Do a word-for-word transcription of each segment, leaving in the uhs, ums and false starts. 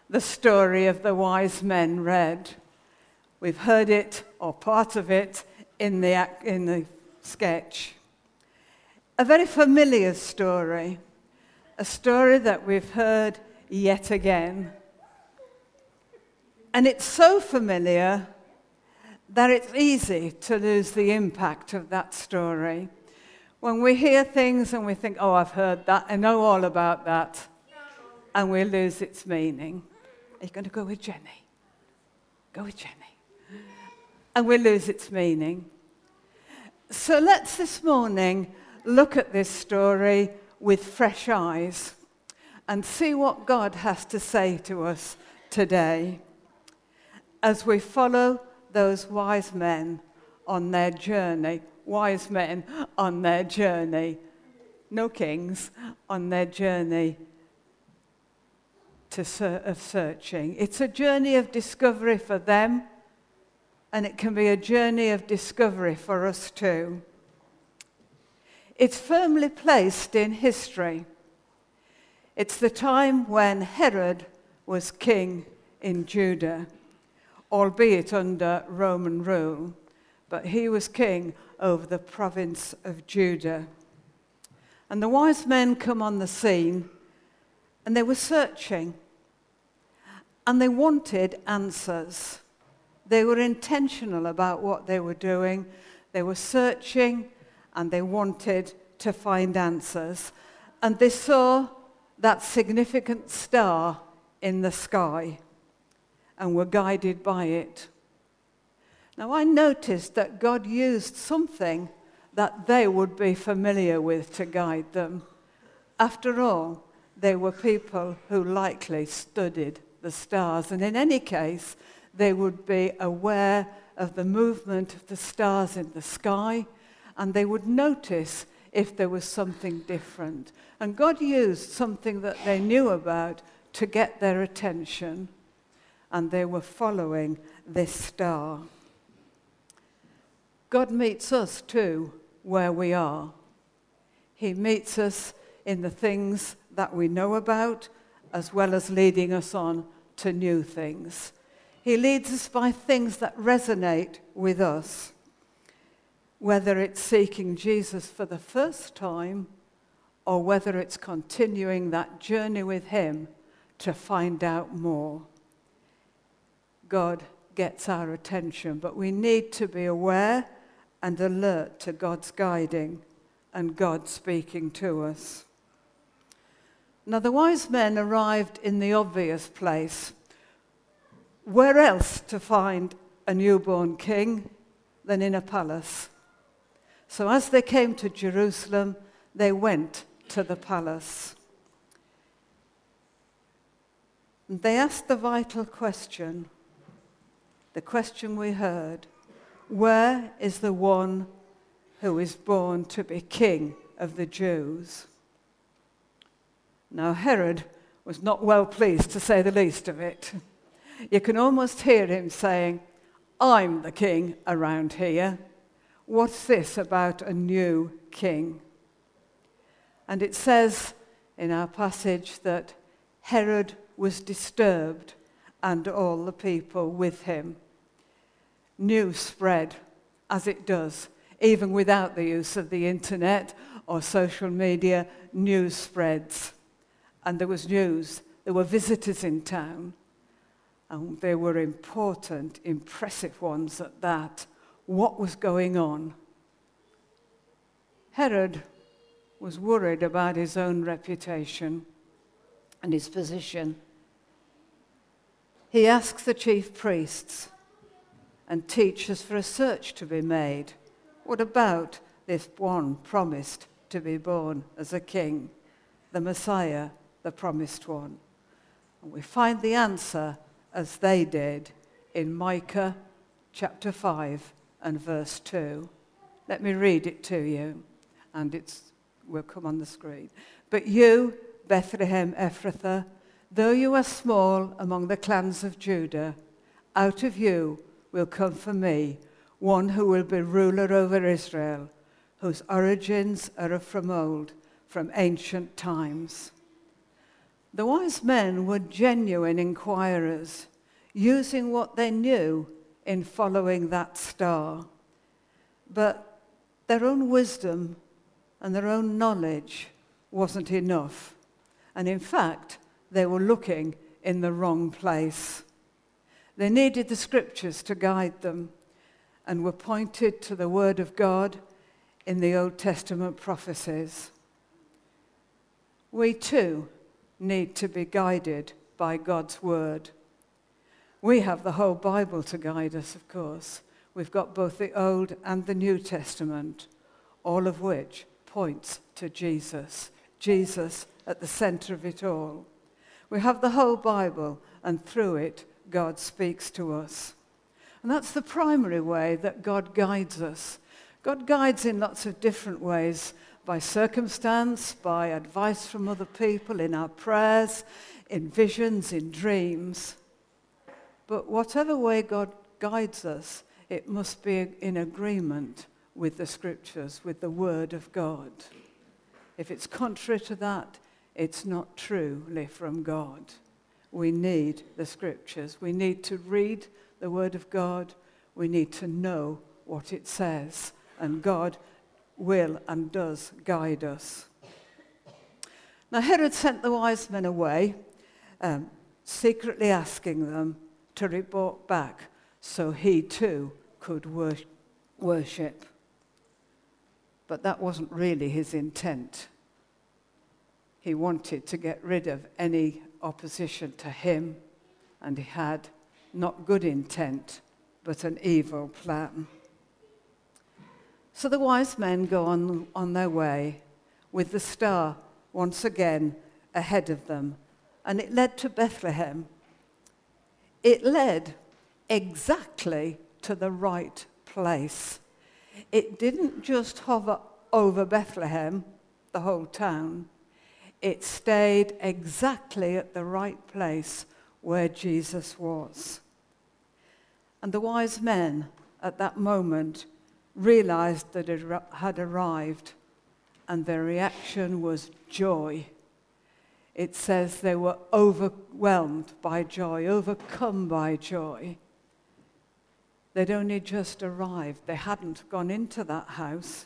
the story of the wise men read. We've heard it, or part of it, in the, ac- in the sketch. A very familiar story, a story that we've heard yet again. And it's so familiar that it's easy to lose the impact of that story. When we hear things and we think, oh, I've heard that, I know all about that, and we lose its meaning. Are you going to go with Jenny? Go with Jenny. And we lose its meaning. So let's this morning look at this story with fresh eyes and see what God has to say to us today as we follow those wise men on their journey. Wise men on their journey. No kings, on their journey to ser- of searching. It's a journey of discovery for them, and it can be a journey of discovery for us too. It's firmly placed in history. It's the time when Herod was king in Judah, albeit under Roman rule, but he was king over the province of Judah. And the wise men come on the scene, and they were searching, and they wanted answers. They were intentional about what they were doing. They were searching, and they wanted to find answers. And they saw that significant star in the sky and were guided by it. Now, I noticed that God used something that they would be familiar with to guide them. After all, they were people who likely studied the stars, and in any case, they would be aware of the movement of the stars in the sky, and they would notice if there was something different. And God used something that they knew about to get their attention, and they were following this star. God meets us too where we are. He meets us in the things that we know about, as well as leading us on to new things. He leads us by things that resonate with us, whether it's seeking Jesus for the first time or whether it's continuing that journey with him to find out more. God gets our attention, but we need to be aware and alert to God's guiding and God speaking to us. Now, the wise men arrived in the obvious place. Where else to find a newborn king than in a palace? So as they came to Jerusalem, they went to the palace. And they asked the vital question, the question we heard, where is the one who is born to be king of the Jews? Now, Herod was not well pleased, to say the least of it. You can almost hear him saying, I'm the king around here. What's this about a new king? And it says in our passage that Herod was disturbed and all the people with him. News spread, as it does, even without the use of the internet or social media. News spreads. And there was news. There were visitors in town. And they were important, impressive ones at that. What was going on? Herod was worried about his own reputation and his position. He asks the chief priests and teachers for a search to be made. What about this one promised to be born as a king, the Messiah, the promised one? And we find the answer as they did in Micah chapter five and verse two. Let me read it to you, and it will come on the screen. But you, Bethlehem Ephrathah, though you are small among the clans of Judah, out of you will come for me one who will be ruler over Israel, whose origins are from old, from ancient times. The wise men were genuine inquirers, using what they knew in following that star. But their own wisdom and their own knowledge wasn't enough. And in fact, they were looking in the wrong place. They needed the scriptures to guide them and were pointed to the word of God in the Old Testament prophecies. We too need to be guided by God's word. We have the whole Bible to guide us, of course. We've got both the Old and the New Testament, all of which points to Jesus. Jesus at the center of it all. We have the whole Bible, and through it, God speaks to us. And that's the primary way that God guides us. God guides in lots of different ways, by circumstance, by advice from other people, in our prayers, in visions, in dreams. But whatever way God guides us, it must be in agreement with the scriptures, with the word of God. If it's contrary to that, it's not truly from God. We need the scriptures. We need to read the word of God. We need to know what it says. And God will and does guide us. Now Herod sent the wise men away, um, secretly asking them to report back so he too could wor- worship. But that wasn't really his intent. He wanted to get rid of any opposition to him, and he had not good intent, but an evil plan. So the wise men go on, on their way with the star once again ahead of them, and it led to Bethlehem. It led exactly to the right place. It didn't just hover over Bethlehem, the whole town. It stayed exactly at the right place where Jesus was. And the wise men at that moment realized that it had arrived, and their reaction was joy. It says they were overwhelmed by joy, overcome by joy. They'd only just arrived. They hadn't gone into that house.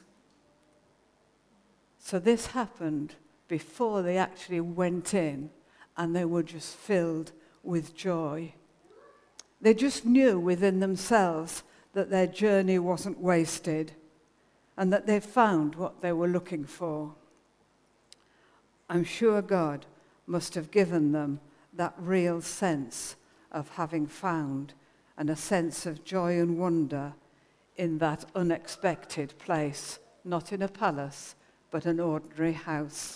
So this happened before they actually went in, and they were just filled with joy. They just knew within themselves that their journey wasn't wasted and that they found what they were looking for. I'm sure God must have given them that real sense of having found, and a sense of joy and wonder in that unexpected place, not in a palace, but an ordinary house.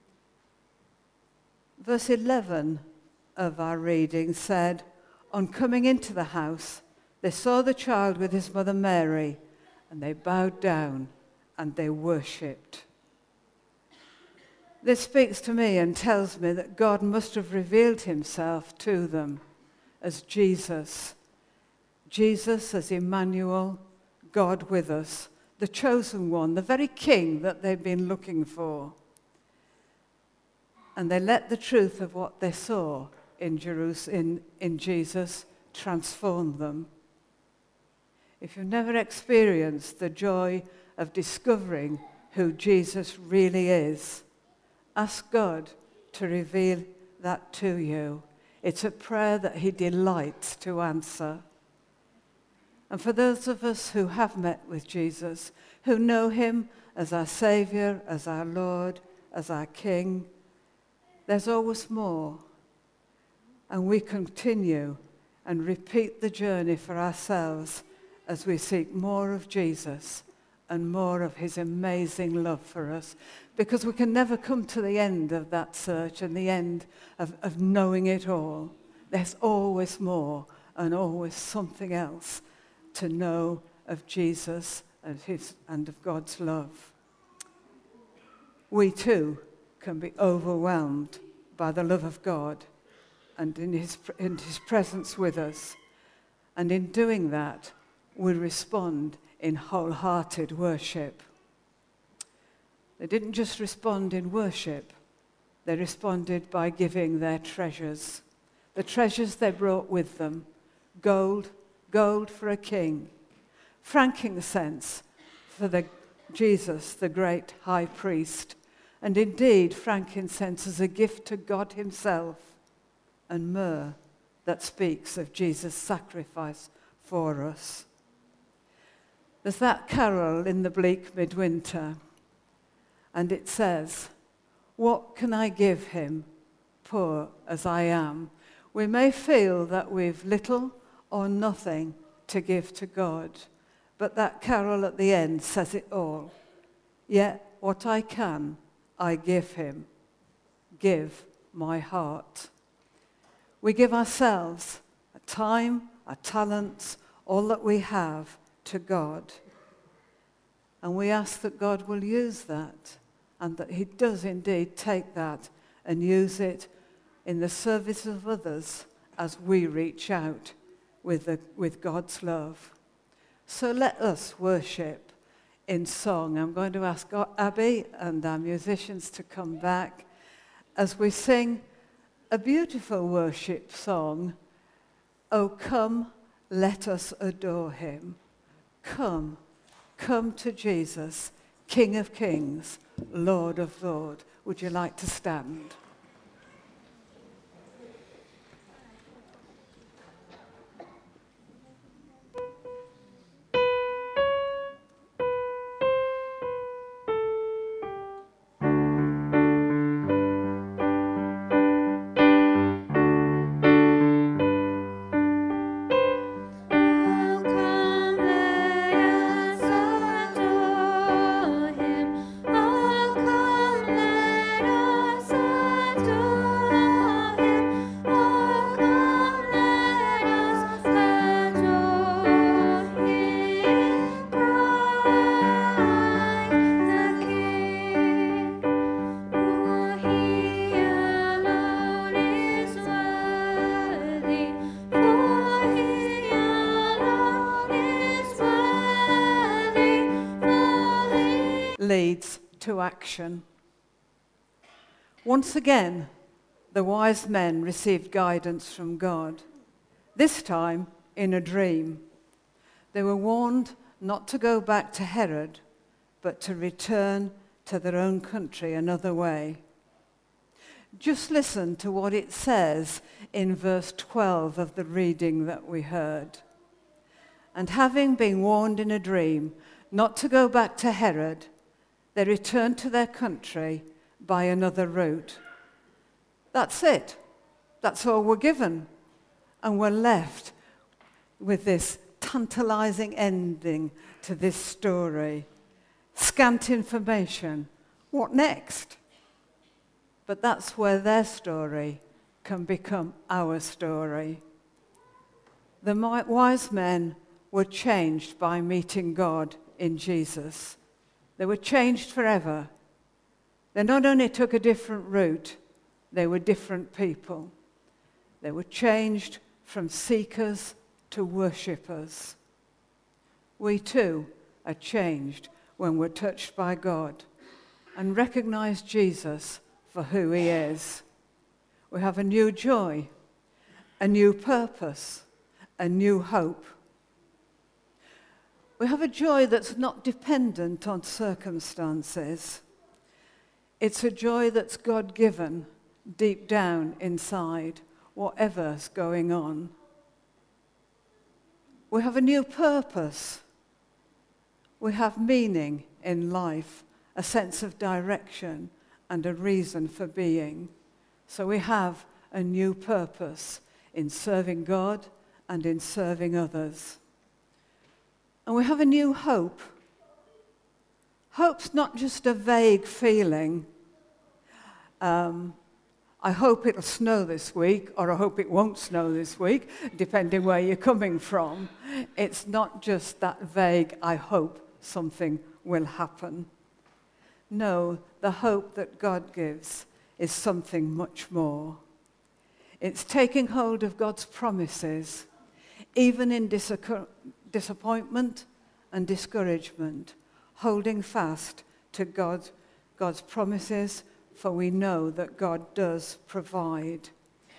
Verse eleven of our reading said, "On coming into the house, they saw the child with his mother Mary, and they bowed down and they worshipped." This speaks to me and tells me that God must have revealed himself to them as Jesus. Jesus as Emmanuel, God with us, the chosen one, the very king that they've been looking for. And they let the truth of what they saw in Jerusalem, in, in Jesus, transform them. If you've never experienced the joy of discovering who Jesus really is, ask God to reveal that to you. It's a prayer that he delights to answer. And for those of us who have met with Jesus, who know him as our Savior, as our Lord, as our King, there's always more. And we continue and repeat the journey for ourselves as we seek more of Jesus and more of his amazing love for us. Because we can never come to the end of that search and the end of, of knowing it all. There's always more and always something else to know of Jesus and his and of God's love. We too can be overwhelmed by the love of God and in his, in his presence with us. And in doing that, we respond in wholehearted worship. They didn't just respond in worship, they responded by giving their treasures. The treasures they brought with them: gold, gold for a king; frankincense for the Jesus, the great high priest; and indeed frankincense as a gift to God himself; and myrrh that speaks of Jesus' sacrifice for us. There's that carol in the bleak midwinter, and it says, "What can I give him, poor as I am?" We may feel that we've little or nothing to give to God, but that carol at the end says it all. "Yet what I can, I give him, give my heart." We give ourselves, our time, our talents, all that we have to God. And we ask that God will use that, and that he does indeed take that and use it in the service of others as we reach out with, the, with God's love. So let us worship in song. I'm going to ask Abby and our musicians to come back as we sing a beautiful worship song, "Oh, come, let us adore him." Come, come to Jesus, King of Kings, Lord of Lords. Would you like to stand? Leads to action. Once again, the wise men received guidance from God, this time in a dream. They were warned not to go back to Herod, but to return to their own country another way. Just listen to what it says in verse twelve of the reading that we heard. "And having been warned in a dream not to go back to Herod, they returned to their country by another route." That's it. That's all we're given. And we're left with this tantalizing ending to this story. Scant information. What next? But that's where their story can become our story. The wise men were changed by meeting God in Jesus. They were changed forever. They not only took a different route, they were different people. They were changed from seekers to worshippers. We too are changed when we're touched by God and recognize Jesus for who he is. We have a new joy, a new purpose, a new hope. We have a joy that's not dependent on circumstances. It's a joy that's God-given deep down inside, whatever's going on. We have a new purpose. We have meaning in life, a sense of direction and a reason for being. So we have a new purpose in serving God and in serving others. And we have a new hope. Hope's not just a vague feeling. Um, I hope it'll snow this week, or I hope it won't snow this week, depending where you're coming from. It's not just that vague, I hope something will happen. No, the hope that God gives is something much more. It's taking hold of God's promises, even in disappointment, disappointment and discouragement, holding fast to God, God's promises for we know that God does provide.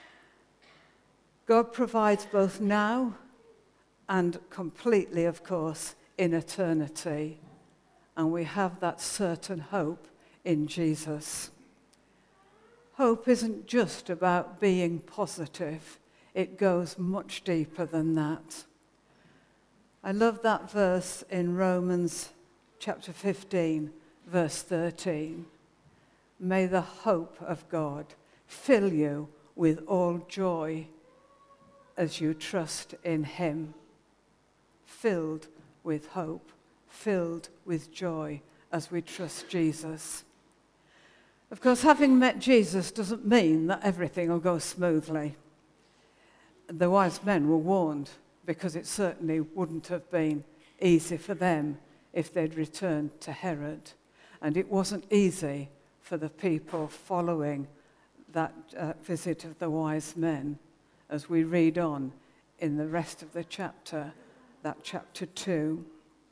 God provides both now and completely, of course, in eternity. And we have that certain hope in Jesus. Hope isn't just about being positive. It goes much deeper than that. I love that verse in Romans chapter fifteen, verse thirteen. May the hope of God fill you with all joy as you trust in him. Filled with hope, filled with joy as we trust Jesus. Of course, having met Jesus doesn't mean that everything will go smoothly. The wise men were warned, because it certainly wouldn't have been easy for them if they'd returned to Herod. And it wasn't easy for the people following that uh, visit of the wise men, as we read on in the rest of the chapter, that chapter two.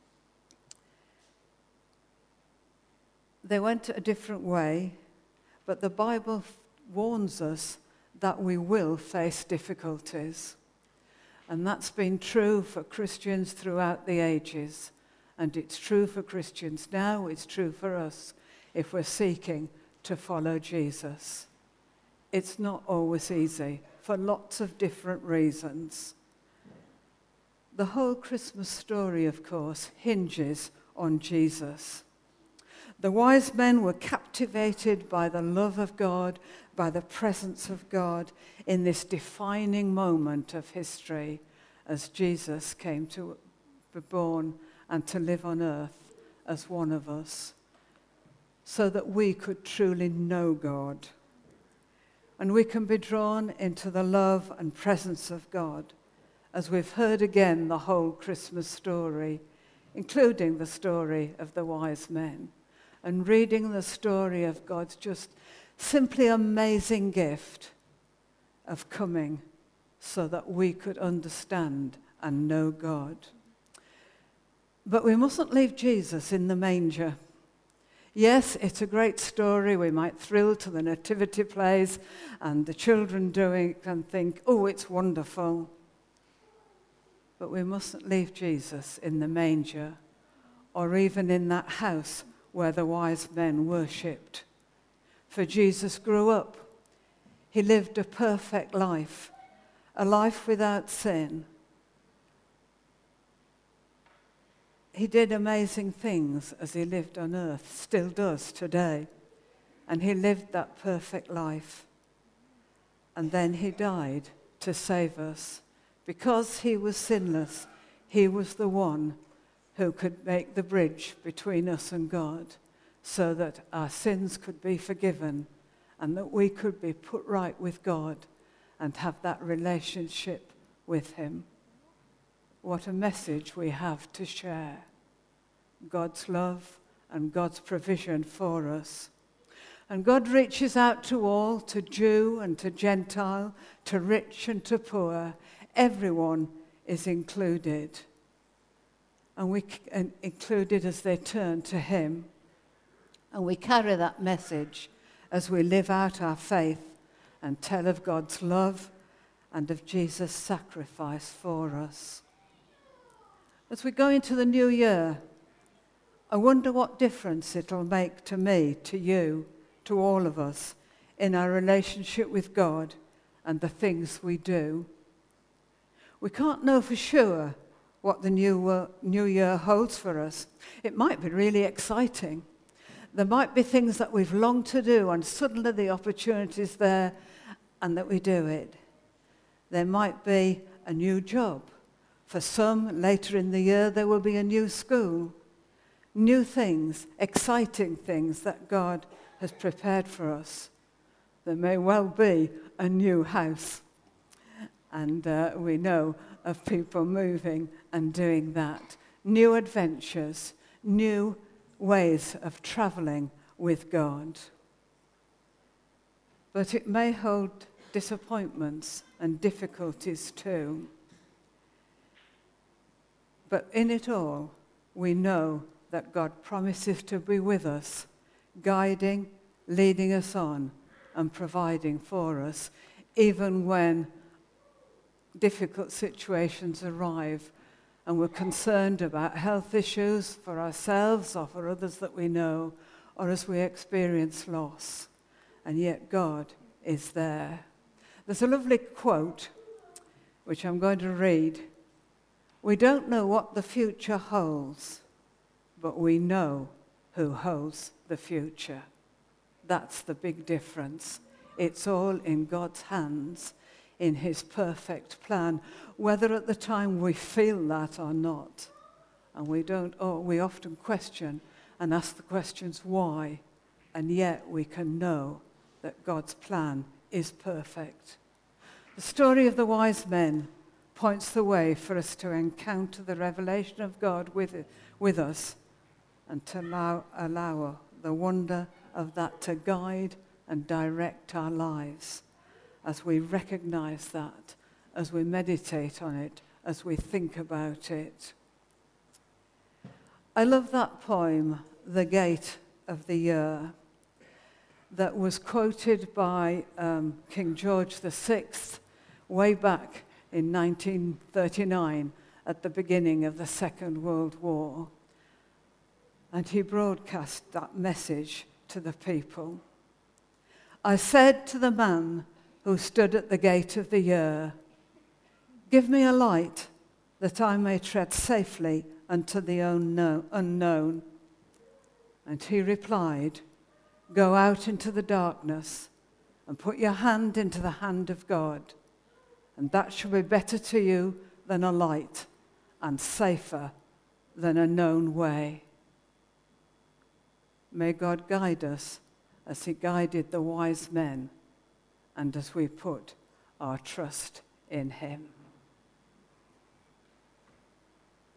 They went a different way, but the Bible warns us that we will face difficulties. And that's been true for Christians throughout the ages. And it's true for Christians now, it's true for us if we're seeking to follow Jesus. It's not always easy for lots of different reasons. The whole Christmas story, of course, hinges on Jesus. The wise men were captivated by the love of God, by the presence of God in this defining moment of history as Jesus came to be born and to live on earth as one of us, so that we could truly know God. And we can be drawn into the love and presence of God as we've heard again the whole Christmas story, including the story of the wise men, and reading the story of God's just simply amazing gift of coming so that we could understand and know God. But we mustn't leave Jesus in the manger. Yes, it's a great story. We might thrill to the nativity plays and the children doing it and think, oh, it's wonderful. But we mustn't leave Jesus in the manger or even in that house where the wise men worshipped. For Jesus grew up. He lived a perfect life, a life without sin. He did amazing things as he lived on earth, still does today. And he lived that perfect life. And then he died to save us. Because he was sinless, he was the one who could make the bridge between us and God so that our sins could be forgiven and that we could be put right with God and have that relationship with him. What a message we have to share. God's love and God's provision for us. And God reaches out to all, to Jew and to Gentile, to rich and to poor. Everyone is included. And we and included as they turn to him. And we carry that message as we live out our faith and tell of God's love and of Jesus' sacrifice for us. As we go into the new year, I wonder what difference it'll make to me, to you, to all of us in our relationship with God and the things we do. We can't know for sure what the new, uh, new year holds for us. It might be really exciting. There might be things that we've longed to do and suddenly the opportunity is there and that we do it. There might be a new job. For some, later in the year, there will be a new school. New things, exciting things that God has prepared for us. There may well be a new house. And uh, we know of people moving and doing that. New adventures, new ways of traveling with God. But it may hold disappointments and difficulties too. But in it all, we know that God promises to be with us, guiding, leading us on and providing for us, even when difficult situations arrive and we're concerned about health issues for ourselves or for others that we know, or as we experience loss. And yet God is there. There's a lovely quote, which I'm going to read. We don't know what the future holds, but we know who holds the future. That's the big difference. It's all in God's hands, in his perfect plan, whether at the time we feel that or not. And we don't, or we often question and ask the questions why, and yet we can know that God's plan is perfect. The story of the wise men points the way for us to encounter the revelation of God with, with us, and to allow, allow the wonder of that to guide and direct our lives as we recognize that, as we meditate on it, as we think about it. I love that poem, The Gate of the Year, that was quoted by um, King George the Sixth way back in nineteen thirty-nine at the beginning of the Second World War. And he broadcast that message to the people. I said to the man who stood at the gate of the year, give me a light that I may tread safely unto the unknown. And he replied, go out into the darkness and put your hand into the hand of God, and that shall be better to you than a light and safer than a known way. May God guide us as he guided the wise men, and as we put our trust in him.